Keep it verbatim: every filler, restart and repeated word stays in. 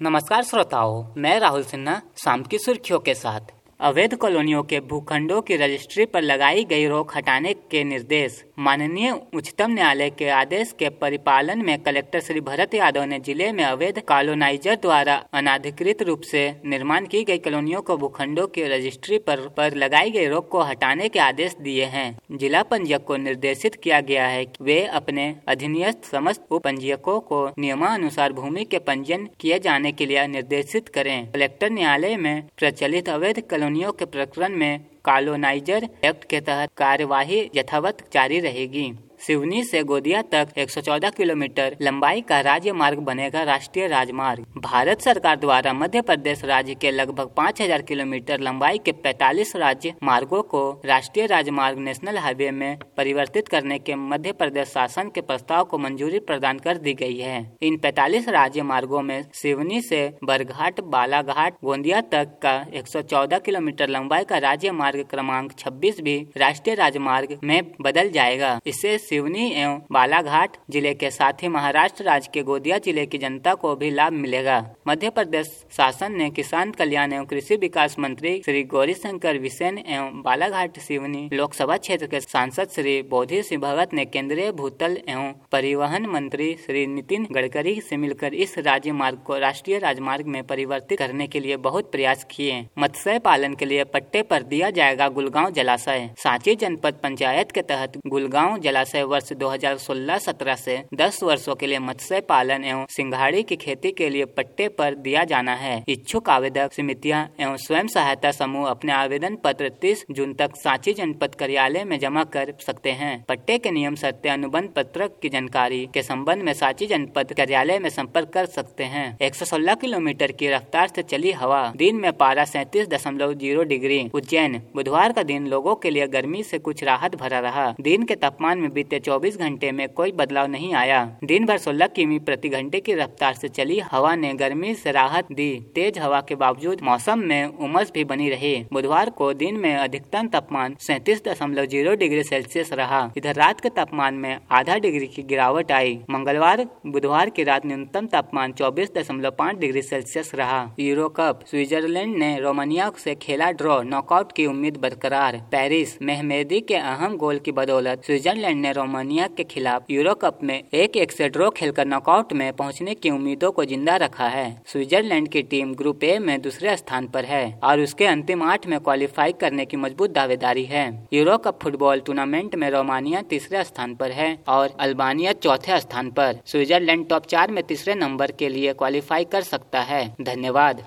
नमस्कार श्रोताओं, मैं राहुल सिन्हा शाम की सुर्खियों के साथ। अवैध कॉलोनियों के भूखंडों की रजिस्ट्री पर लगाई गई रोक हटाने के निर्देश। माननीय उच्चतम न्यायालय के आदेश के परिपालन में कलेक्टर श्री भरत यादव ने जिले में अवैध कॉलोनाइजर द्वारा अनाधिकृत रूप से निर्माण की गई कॉलोनियों को भूखंडों की रजिस्ट्री पर, पर लगाई गई रोक को हटाने के आदेश दिए हैं। जिला पंजीयक को निर्देशित किया गया है कि वे अपने अधीनस्थ समस्त उप पंजीयकों को नियमानुसार भूमि के पंजीयन किए जाने के लिए निर्देशित करें। कलेक्टर न्यायालय में प्रचलित अवैध कॉलोनियों के प्रकरण में कॉलोनाइजर एक्ट के तहत कार्यवाही यथावत जारी रहेगी। सिवनी से गोदिया तक एक सौ चौदह किलोमीटर लंबाई का राज्य मार्ग बनेगा राष्ट्रीय राजमार्ग। भारत सरकार द्वारा मध्य प्रदेश राज्य के लगभग पाँच हज़ार किलोमीटर लंबाई के पैंतालीस राज्य मार्गों को राष्ट्रीय राजमार्ग नेशनल हाईवे में परिवर्तित करने के मध्य प्रदेश शासन के प्रस्ताव को मंजूरी प्रदान कर दी गई है। इन पैंतालीस राज्य मार्गों में सिवनी से बरघाट बालाघाट गोंदिया तक का एक सौ चौदह किलोमीटर लंबाई का राज्य मार्ग क्रमांक छब्बीस भी राष्ट्रीय राजमार्ग में बदल जाएगा। इससे सिवनी एवं बालाघाट जिले के साथ ही महाराष्ट्र राज्य के गोदिया जिले की जनता को भी लाभ मिलेगा। मध्य प्रदेश शासन ने किसान कल्याण एवं कृषि विकास मंत्री श्री गौरीशंकर बिसेन एवं बालाघाट सिवनी लोकसभा क्षेत्र के सांसद श्री बोधि सिंह भगत ने केंद्रीय भूतल एवं परिवहन मंत्री श्री नितिन गडकरी से मिलकर इस राज्य मार्ग को राष्ट्रीय राजमार्ग में परिवर्तित करने के लिए बहुत प्रयास किए। मत्स्य पालन के लिए पट्टे पर दिया जाएगा गुलगांव जलाशय। सांची जनपद पंचायत के तहत गुलगांव जलाशय वर्ष दो हज़ार सोलह सत्रह से दस वर्षों के लिए मत्स्य पालन एवं सिंघाड़ी की खेती के लिए पट्टे पर दिया जाना है। इच्छुक आवेदक समितियां एवं स्वयं सहायता समूह अपने आवेदन पत्र तीस जून तक सांची जनपद कार्यालय में जमा कर सकते हैं। पट्टे के नियम शर्तें अनुबंध पत्रक की जानकारी के संबंध में सांची जनपद कार्यालय में संपर्क कर सकते हैं। एक सौ सोलह किलोमीटर की रफ्तार से चली हवा। दिन में पारा सैंतीस दशमलव जीरो डिग्री। उज्जैन। बुधवार का दिन लोगों के लिए गर्मी से कुछ राहत भरा रहा। दिन के तापमान में बीते चौबीस घंटे में कोई बदलाव नहीं आया। दिन भर सोलह किमी प्रति घंटे की रफ्तार से चली हवा ने गर्मी से राहत दी। तेज हवा के बावजूद मौसम में उमस भी बनी रही। बुधवार को दिन में अधिकतम तापमान सैंतीस दशमलव जीरो डिग्री सेल्सियस रहा। इधर रात के तापमान में आधा डिग्री की गिरावट आई। मंगलवार बुधवार की रात न्यूनतम तापमान चौबीस दशमलव पाँच डिग्री सेल्सियस रहा। Euro cup. स्विट्जरलैंड ने रोमानिया से खेला ड्रॉ। नॉकआउट की उम्मीद बरकरार। पेरिस। मेहमेदी के अहम गोल की बदौलत स्विट्जरलैंड ने रोमानिया के खिलाफ यूरो कप में एक एक से ड्रॉ खेलकर नॉकआउट में पहुंचने की उम्मीदों को जिंदा रखा है। स्विट्जरलैंड की टीम ग्रुप ए में दूसरे स्थान पर है और उसके अंतिम आठ में क्वालिफाई करने की मजबूत दावेदारी है। यूरो कप फुटबॉल टूर्नामेंट में रोमानिया तीसरे स्थान पर है और अल्बानिया चौथे स्थान पर। स्विट्जरलैंड टॉप चार में तीसरे नंबर के लिए क्वालिफाई कर सकता है। धन्यवाद।